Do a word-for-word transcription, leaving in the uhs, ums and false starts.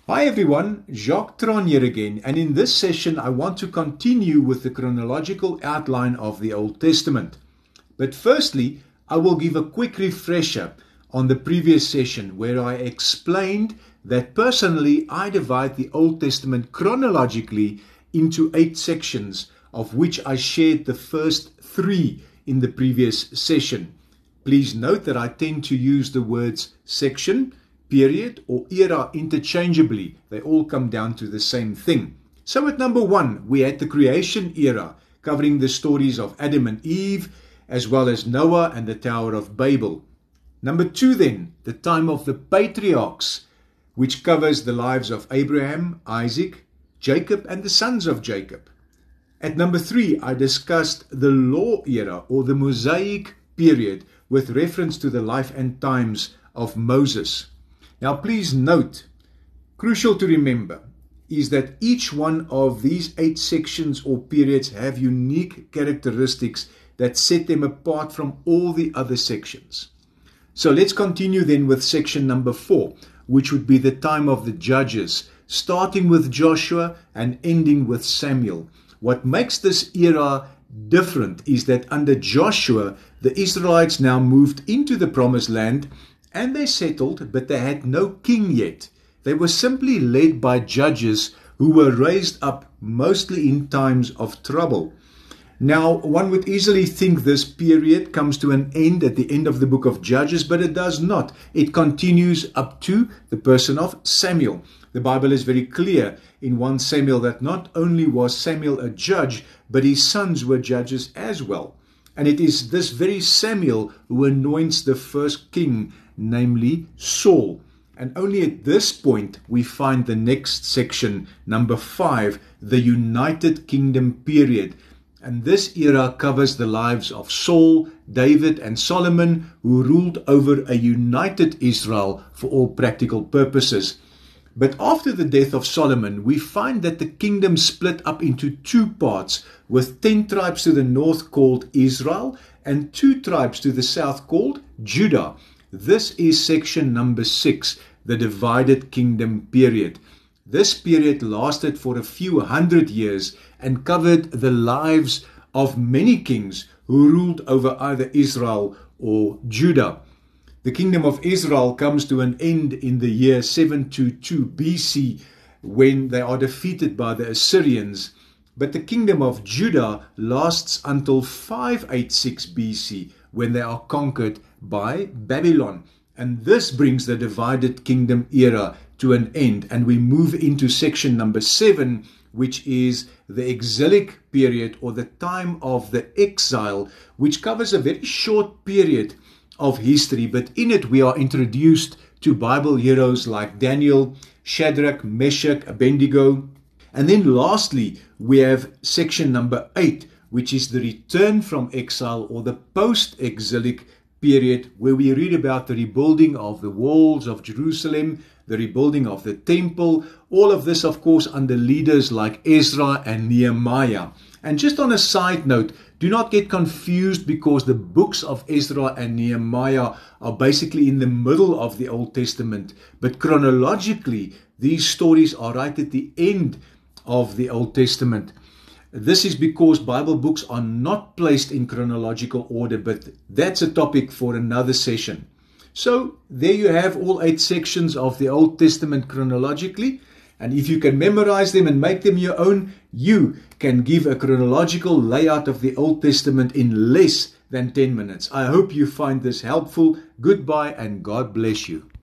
Hi everyone, Jacques Tron here again, and in this session I want to continue with the chronological outline of the Old Testament. But firstly, I will give a quick refresher on the previous session where I explained that personally I divide the Old Testament chronologically into eight sections, of which I shared the first three in the previous session. Please note that I tend to use the words section, period or era interchangeably. They all come down to the same thing. So at number one, we had the creation era, covering the stories of Adam and Eve, as well as Noah and the Tower of Babel. Number two then, the time of the patriarchs, which covers the lives of Abraham, Isaac, Jacob and the sons of Jacob. At number three, I discussed the law era or the Mosaic period with reference to the life and times of Moses. Now please note, crucial to remember, is that each one of these eight sections or periods have unique characteristics that set them apart from all the other sections. So let's continue then with section number four, which would be the time of the judges, starting with Joshua and ending with Samuel. What makes this era different is that under Joshua, the Israelites now moved into the promised land and they settled, but they had no king yet. They were simply led by judges who were raised up mostly in times of trouble. Now, one would easily think this period comes to an end at the end of the book of Judges, but it does not. It continues up to the person of Samuel. The Bible is very clear in First Samuel that not only was Samuel a judge, but his sons were judges as well. And it is this very Samuel who anoints the first king, namely Saul. And only at this point we find the next section, number five, the United Kingdom period. And this era covers the lives of Saul, David and Solomon, who ruled over a united Israel for all practical purposes. But after the death of Solomon, we find that the kingdom split up into two parts, with ten tribes to the north called Israel and two tribes to the south called Judah. This is section number six, the divided kingdom period. This period lasted for a few hundred years and covered the lives of many kings who ruled over either Israel or Judah. The kingdom of Israel comes to an end in the year seven twenty-two B C when they are defeated by the Assyrians. But the kingdom of Judah lasts until five eighty-six B C when they are conquered by Babylon. And this brings the divided kingdom era to an end. And we move into section number seven, which is the exilic period or the time of the exile, which covers a very short period of history. But in it we are introduced to Bible heroes like Daniel, Shadrach, Meshach, Abednego. And then lastly, we have section number eight, which is the return from exile or the post-exilic period, where we read about the rebuilding of the walls of Jerusalem, the rebuilding of the temple, all of this of course under leaders like Ezra and Nehemiah. And just on a side note, do not get confused because the books of Ezra and Nehemiah are basically in the middle of the Old Testament, but chronologically these stories are right at the end of the Old Testament. This is because Bible books are not placed in chronological order, but that's a topic for another session. So there you have all eight sections of the Old Testament chronologically. And if you can memorize them and make them your own, you can give a chronological layout of the Old Testament in less than ten minutes. I hope you find this helpful. Goodbye and God bless you.